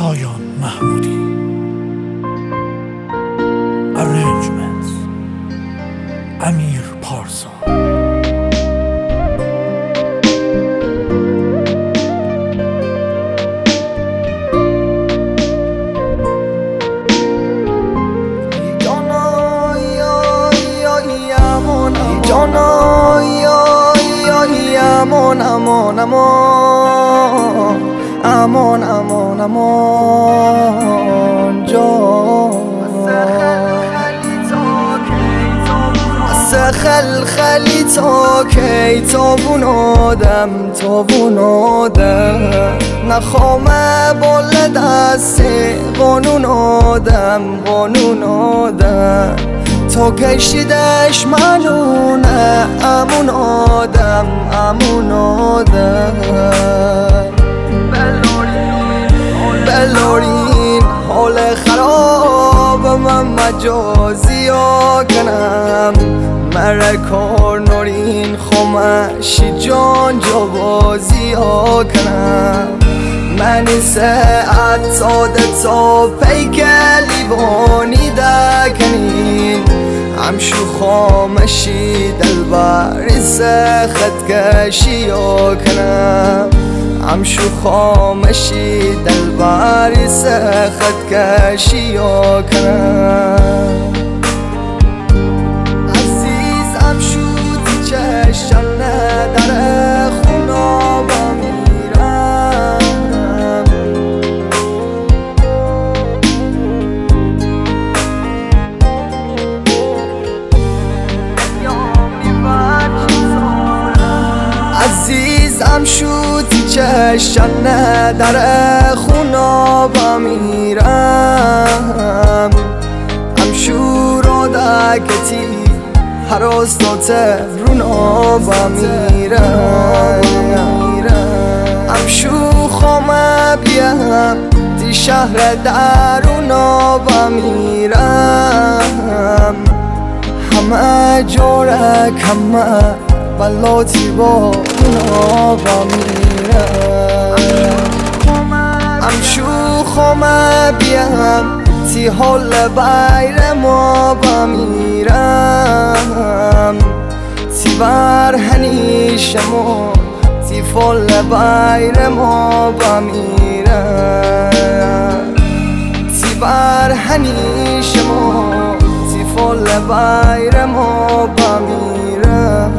شایان محمودی. Arrangements امیر پارسا. امان امان امان جان خلخلی تا کی تابون آدم نخوامه بال دست قانون آدم تا کشیدش منونه امون آدم بلارین حال خراب من مجازی ها کنم مره کار نارین خمشی جان جوازی ها کنم من ساعت ساده تا پیک لیوانی دکنین همشو خامشی دلبری سخت کشی ها کنم همشو خامشی دلبری سخت کشی ها کنم عزیزم شودی چشم نداره خونا بمیرم عزیزم شودی چشم نداره خونا بمیرم همشور آدکتی حراستات رونا بمیرم همشو خامه بیم دی شهر درونا بمیرم همه جارک همه بلاتی با اونا بمیرم همشو خامه بیم تی حال بیر ما بمیرم تی برهنی شما تی فال بیر ما بمیرم تی برهنی شما تی فال بیر ما بمیرم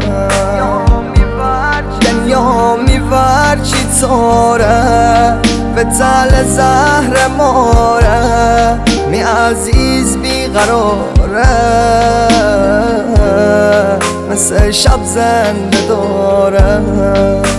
دنیا میور چی تاره به تل زهر ماره می عزیز بیقراره مثل شب زنده داره